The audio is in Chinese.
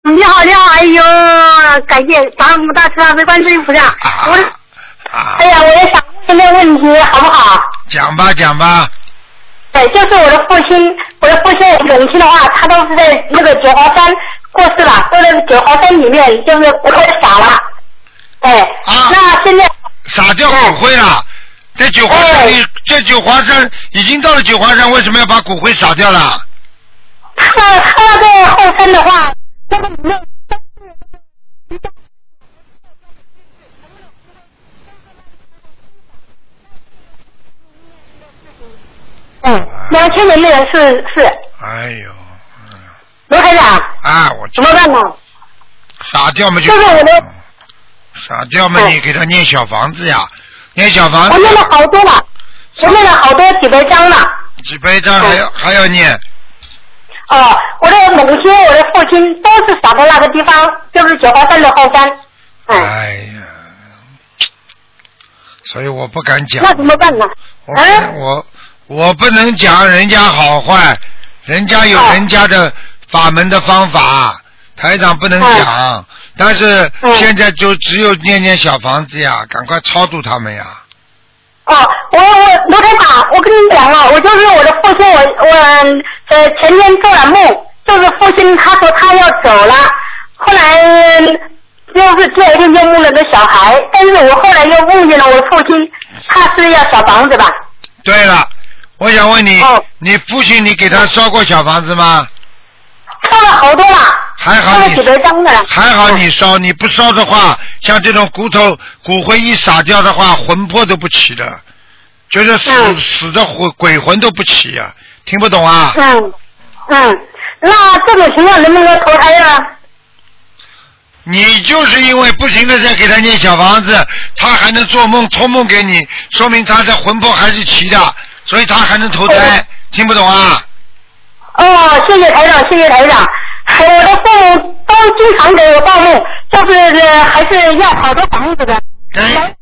你好，你好，哎呦，感谢大慈大悲观世音菩萨。哎呀，我也想问一个问题，好不好？ 讲吧，讲吧。 对，就是我的父亲永亲的话，他都是在那个九华山过世了，都在九华山里面，就是骨灰撒了。哎，那现在撒掉骨灰了。在九华山里，这九华山已经到了九华山，为什么要把骨灰撒掉了？ 他在后山的话，那个里面2000年的人是。 哎呦。 罗台长。 啊，我怎么办呢？ 撒掉嘛就。 就是我的。 撒掉嘛，你给他念小房子呀，念小房子。 我念了好多了，我念了好多几百张了。几百张还要念。 哦，我的母亲、我的父亲都是撒到那个地方，就是九华山的后山。 哎呀，所以我不敢讲。 那怎么办呢？ 我不能讲人家好坏，人家有人家的法门的方法，台长不能讲。但是现在就只有念念小房子呀，赶快超度他们呀。 哦，罗台长，我跟你讲了，我就是我的父亲，我前天做了梦，就是父亲他说他要走了，后来就是第二天就梦了个小孩，但是我后来又梦见了我的父亲，他是要小房子吧？ 对了，我想问你，你父亲你给他烧过小房子吗？ 烧了好多了。 还好你几百张的。 还好你烧，你不烧的话，像这种骨灰一撒掉的话，魂魄都不起的，就是死的鬼魂都不起呀，听不懂啊？ 那这种情况能不能投胎啊？ 你就是因为不停的在给他念小房子，他还能做梦托梦给你，说明他的魂魄还是齐的，所以他还能投胎，听不懂啊？ 哦，谢谢台长，谢谢台长。我的父母都经常给我报梦，就是还是要好多房子的。